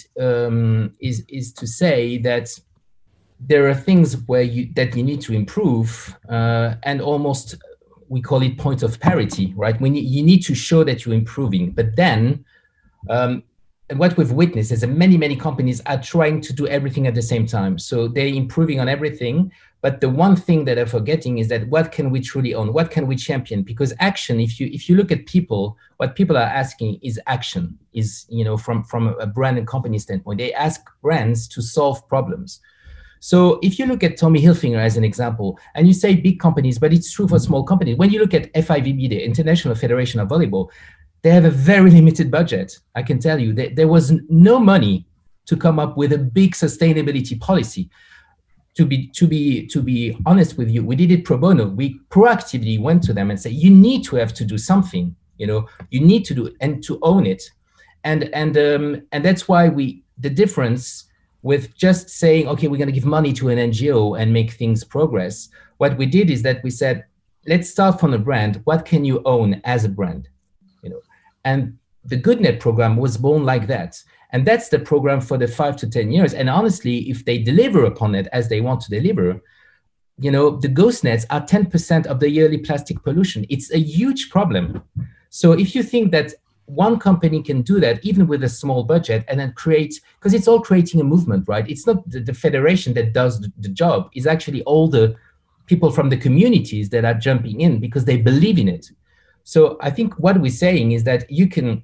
is to say that there are things that you need to improve, and almost we call it point of parity, right? You need to show that you're improving, but then and what we've witnessed is that many companies are trying to do everything at the same time. So they're improving on everything, but the one thing that they're forgetting is that what can we truly own? What can we champion? Because action, if you look at people, what people are asking is action, from a brand and company standpoint. They ask brands to solve problems. So if you look at Tommy Hilfiger as an example, and you say big companies, but it's true for small companies. When you look at FIVB, the International Federation of Volleyball, they have a very limited budget. I can tell you that there was no money to come up with a big sustainability policy. To be honest with you, we did it pro bono. We proactively went to them and said, you need to have to do something. You need to do it and to own it. And that's why the difference with just saying, okay, we're going to give money to an NGO and make things progress. What we did is that we said, let's start from a brand. What can you own as a brand? And the GoodNet program was born like that. And that's the program for the 5 to 10 years. And honestly, if they deliver upon it as they want to deliver, the ghost nets are 10% of the yearly plastic pollution. It's a huge problem. So if you think that one company can do that, even with a small budget, and then because it's all creating a movement, right? It's not the federation that does the job. It's actually all the people from the communities that are jumping in because they believe in it. So I think what we're saying is that you can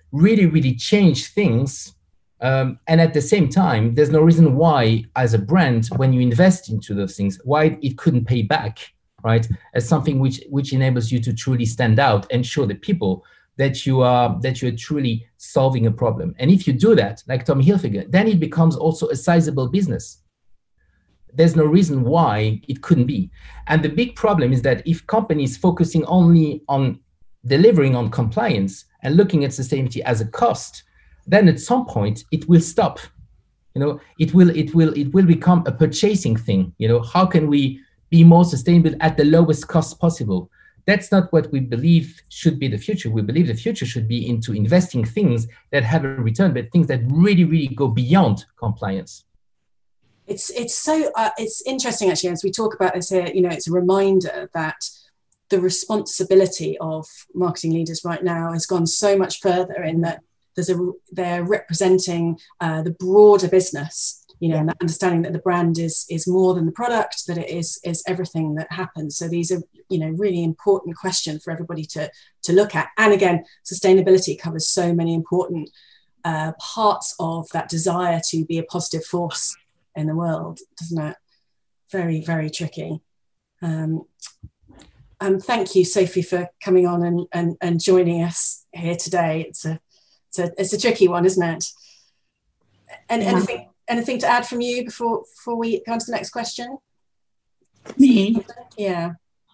really, really change things. And at the same time, there's no reason why, as a brand, when you invest into those things, why it couldn't pay back, right? As something which enables you to truly stand out and show the people that you're truly solving a problem. And if you do that, like Tommy Hilfiger, then it becomes also a sizable business. There's no reason why it couldn't be. And the big problem is that if companies focusing only on delivering on compliance and looking at sustainability as a cost, then at some point it will stop. It will become a purchasing thing. How can we be more sustainable at the lowest cost possible? That's not what we believe should be the future. We believe the future should be into investing things that have a return, but things that really, really go beyond compliance. It's interesting, actually, as we talk about this here. It's a reminder that the responsibility of marketing leaders right now has gone so much further, in that they're representing the broader business, and that understanding that the brand is more than the product, that it is everything that happens. So these are, really important questions for everybody to look at. And again, sustainability covers so many important parts of that desire to be a positive force in the world, doesn't it? Very, very tricky. Thank you, Sophie, for coming on and joining us here today. It's a tricky one, isn't it? And anything to add from you before we go on to the next question? Me? Yeah.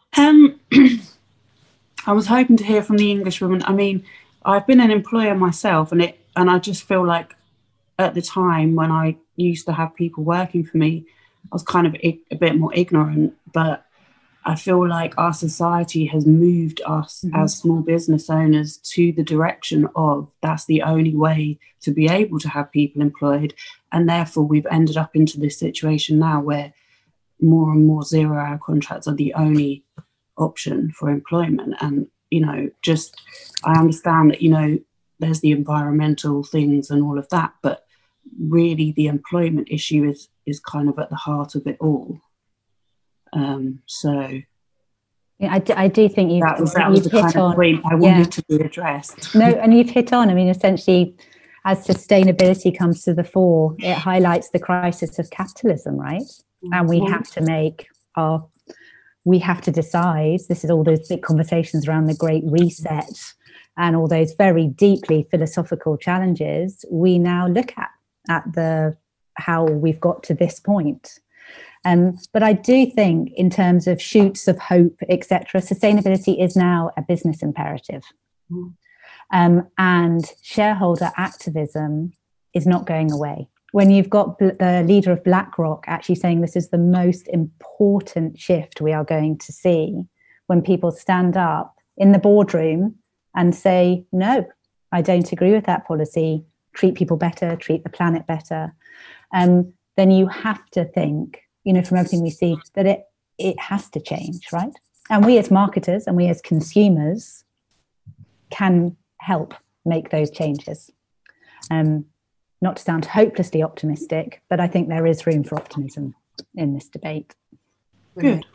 I was hoping to hear from the Englishwoman. I mean, I've been an employer myself, and I just feel like at the time when I used to have people working for me, I was kind of a bit more ignorant, but I feel like our society has moved us as small business owners to the direction of that's the only way to be able to have people employed. And therefore, we've ended up into this situation now where more and more 0-hour contracts are the only option for employment. And, I understand that, there's the environmental things and all of that, but really the employment issue is kind of at the heart of it all. I do think that was the kind of point I wanted to be addressed. No, and you've hit on. I mean, essentially, as sustainability comes to the fore, it highlights the crisis of capitalism, right? And we have to decide. This is all those big conversations around the Great Reset and all those very deeply philosophical challenges. We now look at how we've got to this point. But I do think, in terms of shoots of hope, etc., sustainability is now a business imperative. And shareholder activism is not going away. When you've got the leader of BlackRock actually saying this is the most important shift we are going to see, when people stand up in the boardroom and say, no, I don't agree with that policy, treat people better, treat the planet better, then you have to think, from everything we see, that it has to change, right? And we as marketers and we as consumers can help make those changes. Not to sound hopelessly optimistic, but I think there is room for optimism in this debate. Good.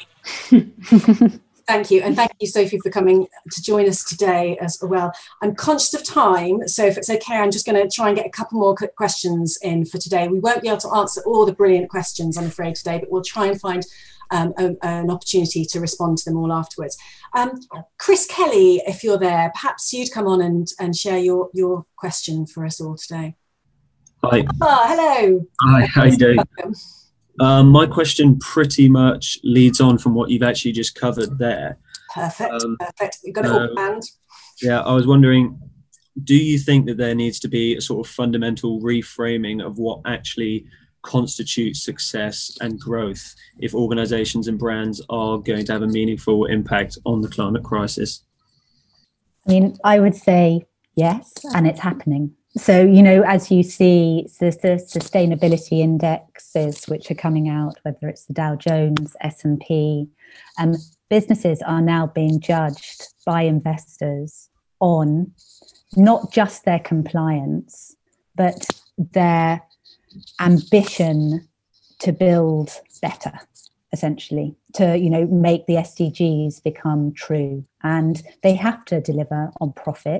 Thank you. And thank you, Sophie, for coming to join us today as well. I'm conscious of time, so if it's okay, I'm just going to try and get a couple more quick questions in for today. We won't be able to answer all the brilliant questions, I'm afraid, today, but we'll try and find an opportunity to respond to them all afterwards. Chris Kelly, if you're there, perhaps you'd come on and share your question for us all today. Hi. Oh, hello. Hi, how you doing? My question pretty much leads on from what you've actually just covered there. Perfect. You've got it all planned. Yeah, I was wondering, do you think that there needs to be a sort of fundamental reframing of what actually constitutes success and growth if organizations and brands are going to have a meaningful impact on the climate crisis? I mean, I would say yes, and it's happening. So, as you see, the sustainability indexes which are coming out, whether it's the Dow Jones, S&P, businesses are now being judged by investors on not just their compliance, but their ambition to build better, essentially, to, make the SDGs become true. And they have to deliver on profit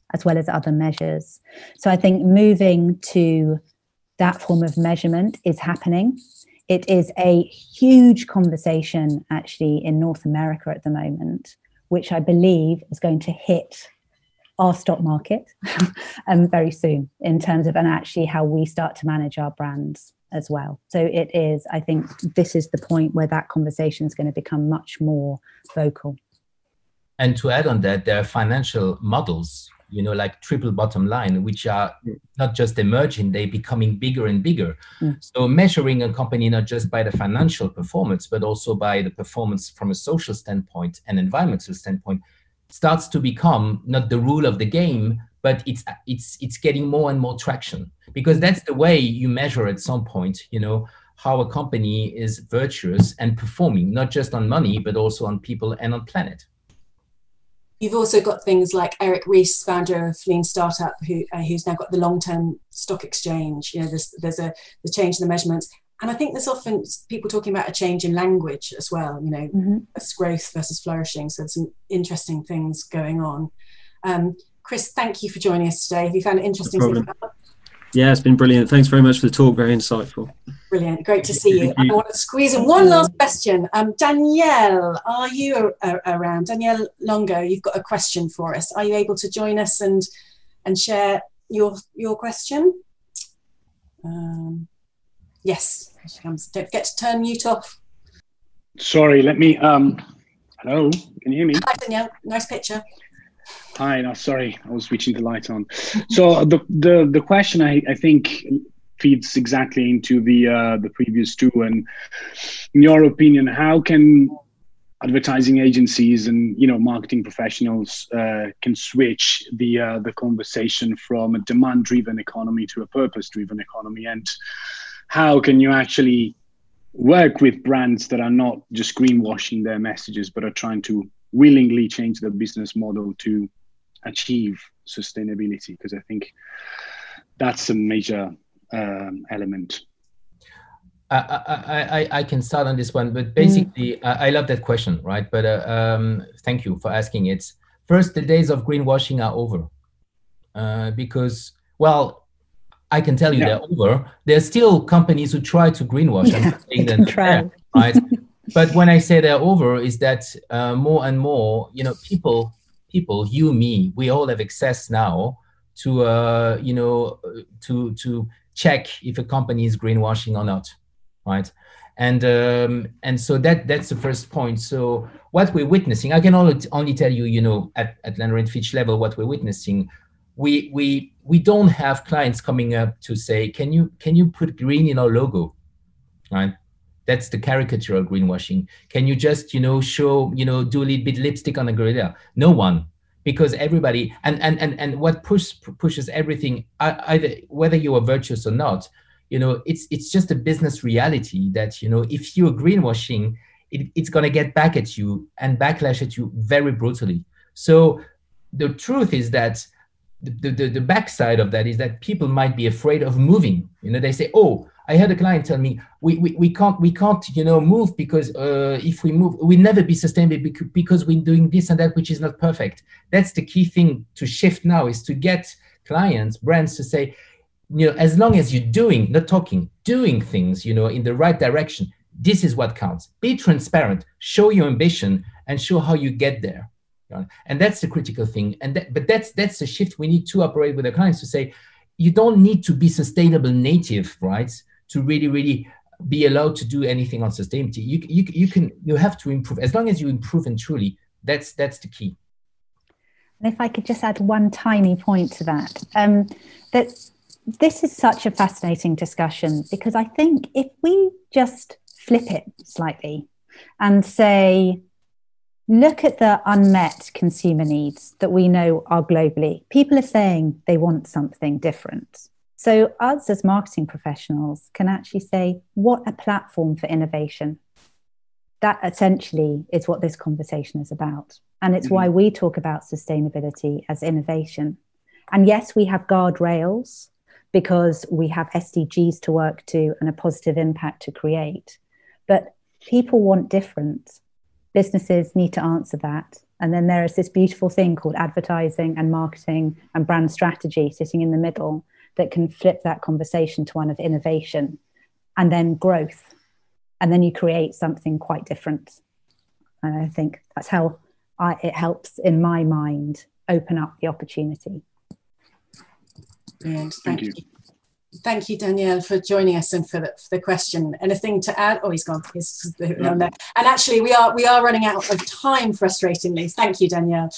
as well as other measures. So I think moving to that form of measurement is happening. It is a huge conversation actually in North America at the moment, which I believe is going to hit our stock market very soon in terms of, and actually how we start to manage our brands as well. So it is, I think this is the point where that conversation is going to become much more vocal. And to add on that, there are financial models, you know, like triple bottom line, which are not just emerging, they're becoming bigger and bigger. So measuring a company not just by the financial performance, but also by the performance from a social standpoint and environmental standpoint starts to become not the rule of the game, but it's getting more and more traction, because that's the way you measure at some point, you know, how a company is virtuous and performing, not just on money, but also on people and on planet. You've also got things like Eric Ries, founder of Lean Startup, who's now got the long-term stock exchange. You know, there's the change in the measurements. And I think there's often people talking about a change in language as well, you know, growth versus flourishing. So there's some interesting things going on. Chris, thank you for joining us today. Have you found it interesting? No problem. Yeah, it's been brilliant. Thanks very much for the talk. Very insightful. Brilliant. Great to see you. I want to squeeze in one last question. Danielle, are you around? Danielle Longo, you've got a question for us. Are you able to join us and share your question? Yes, here she comes. Don't forget to turn mute off. Sorry, let me, hello, can you hear me? Hi, Danielle. Nice picture. Hi, no, sorry, I was switching the light on. So the question I think feeds exactly into the previous two, and in your opinion, how can advertising agencies and, you know, marketing professionals can switch the conversation from a demand-driven economy to a purpose-driven economy, and how can you actually work with brands that are not just greenwashing their messages, but are trying to willingly change their business model to achieve sustainability? Because I think that's a major element. I can start on this one, but basically, I love that question, right? But thank you for asking it. First, the days of greenwashing are over, because, well, I can tell you they're over. There's still companies who try to greenwash. Right? But when I say they're over, is that more and more, you know, people, you, me, we all have access now to, you know, to check if a company is greenwashing or not, right? And so that's the first point. So what we're witnessing, I can only tell you, you know, at Leonard Fitch level, what we're witnessing. We don't have clients coming up to say, can you put green in our logo, right? That's the caricature of greenwashing. Can you just, you know, show, you know, do a little bit lipstick on a gorilla? No one, because everybody, and what pushes everything, either whether you are virtuous or not, you know, it's just a business reality that, you know, if you're greenwashing, it's going to get back at you and backlash at you very brutally. So the truth is that the backside of that is that people might be afraid of moving. You know, they say, oh, I had a client tell me, we can't, you know, move because if we move, we'll never be sustainable because we're doing this and that, which is not perfect. That's the key thing to shift now, is to get clients, brands to say, you know, as long as you're doing, not talking, doing things, you know, in the right direction, this is what counts. Be transparent, show your ambition, and show how you get there. And that's the critical thing. But that's the shift we need to operate with our clients, to say, you don't need to be sustainable native, right, to really be allowed to do anything on sustainability. You have to improve. As long as you improve, and truly, that's the key. And if I could just add one tiny point to that, that this is such a fascinating discussion, because I think if we just flip it slightly and say, look at the unmet consumer needs that we know are globally. People are saying they want something different. So us as marketing professionals can actually say, what a platform for innovation. That essentially is what this conversation is about. And it's why we talk about sustainability as innovation. And yes, we have guardrails because we have SDGs to work to and a positive impact to create. But people want different. Businesses need to answer that. And then there is this beautiful thing called advertising and marketing and brand strategy sitting in the middle that can flip that conversation to one of innovation and then growth. And then you create something quite different. And I think that's how it helps, in my mind, open up the opportunity. Brilliant. Thank you. Thank you, Danielle, for joining us and for the question. Anything to add? Oh, he's gone. And actually, we are running out of time, frustratingly. Thank you, Danielle.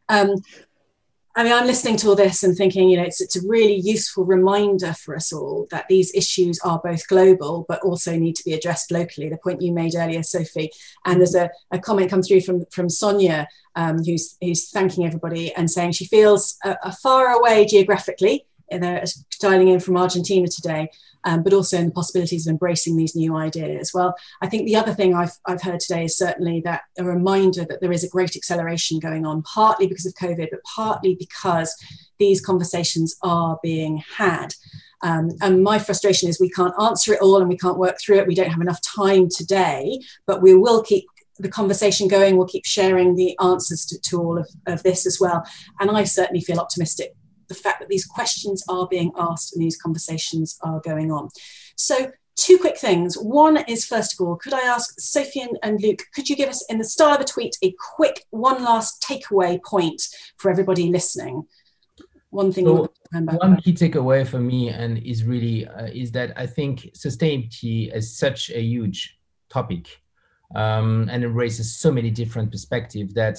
I mean, I'm listening to all this and thinking, you know, it's a really useful reminder for us all that these issues are both global, but also need to be addressed locally. The point you made earlier, Sophie, and there's a comment come through from Sonia, who's thanking everybody and saying she feels far away geographically. They're dialing in from Argentina today, but also in the possibilities of embracing these new ideas. Well, I think the other thing I've heard today is certainly that a reminder that there is a great acceleration going on, partly because of COVID, but partly because these conversations are being had. And my frustration is we can't answer it all and we can't work through it. We don't have enough time today, but we will keep the conversation going. We'll keep sharing the answers to all of this as well. And I certainly feel optimistic the fact that these questions are being asked and these conversations are going on. So 2 quick things. One is, first of all, could I ask Sophie and Luke, could you give us, in the style of a tweet, a quick one last takeaway point for everybody listening? One thing. So one key takeaway for me and is really is that I think sustainability is such a huge topic and it raises so many different perspectives that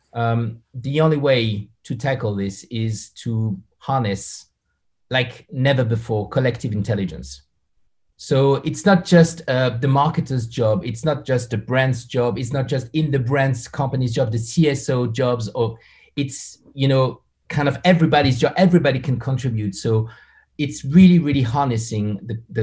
the only way to tackle this is to harness, like never before, collective intelligence. So it's not just the marketer's job, it's not just the brand's job, it's not just in the brand's company's job, the CSO jobs, or it's, you know, kind of everybody's job, everybody can contribute. So it's really, really harnessing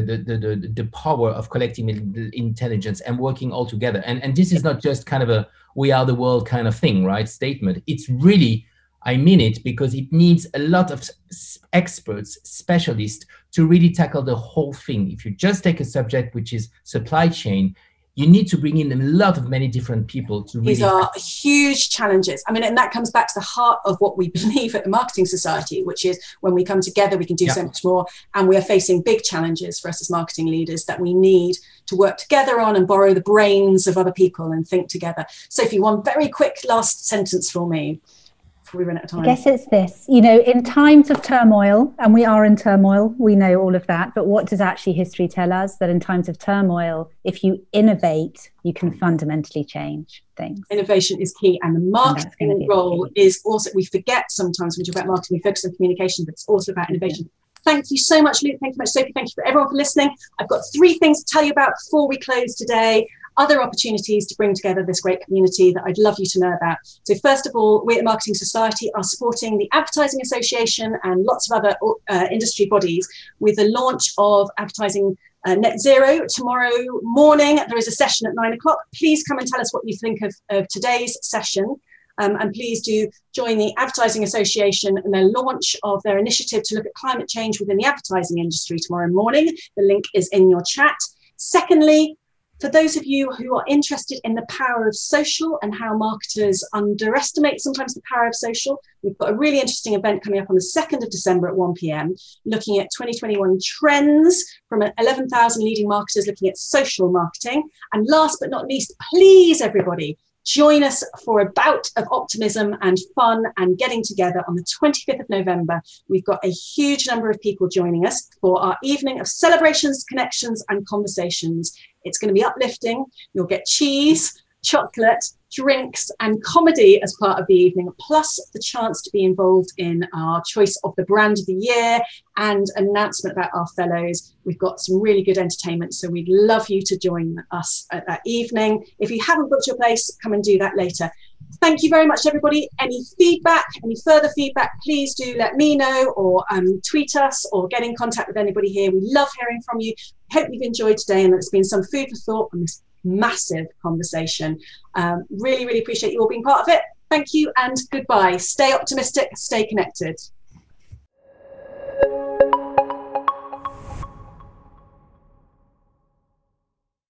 the power of collective intelligence and working all together. And this is not just kind of a we are the world kind of thing, right? Statement. It's really, I mean it, because it needs a lot of experts, specialists to really tackle the whole thing. If you just take a subject, which is supply chain, you need to bring in a lot of many different people to really. These are huge challenges. I mean, and that comes back to the heart of what we believe at the Marketing Society, which is when we come together, we can do so much more. And we are facing big challenges for us as marketing leaders that we need to work together on and borrow the brains of other people and think together. Sophie, one very quick last sentence for me. We run out of time. I guess it's this, you know, in times of turmoil, and we are in turmoil, we know all of that, but what does actually history tell us? That in times of turmoil, if you innovate, you can fundamentally change things. Innovation is key, and the marketing role is also, we forget sometimes when we talk about marketing, we focus on communication, but it's also about innovation. Thank you so much, Luke. Thank you so much, Sophie. Thank you for everyone for listening. I've got 3 things to tell you about before we close today. Other opportunities to bring together this great community that I'd love you to know about. So first of all, we at Marketing Society are supporting the Advertising Association and lots of other industry bodies with the launch of Advertising Net Zero tomorrow morning. There is a session at 9 o'clock. Please come and tell us what you think of today's session. And please do join the Advertising Association and their launch of their initiative to look at climate change within the advertising industry tomorrow morning. The link is in your chat. Secondly, for those of you who are interested in the power of social and how marketers underestimate sometimes the power of social, we've got a really interesting event coming up on the 2nd of December at 1 p.m, looking at 2021 trends from 11,000 leading marketers looking at social marketing. And last but not least, please, everybody, join us for a bout of optimism and fun and getting together on the 25th of November. We've got a huge number of people joining us for our evening of celebrations, connections, and conversations. It's going to be uplifting. You'll get cheese, chocolate, drinks, and comedy as part of the evening, plus the chance to be involved in our choice of the brand of the year and an announcement about our fellows. We've got some really good entertainment, so we'd love you to join us at that evening. If you haven't booked your place, come and do that later. Thank you very much, everybody. Any feedback, any further feedback, please do let me know or tweet us or get in contact with anybody here. We love hearing from you. Hope you've enjoyed today and that it's been some food for thought on this massive conversation. Really, really appreciate you all being part of it. Thank you and goodbye. Stay optimistic, stay connected.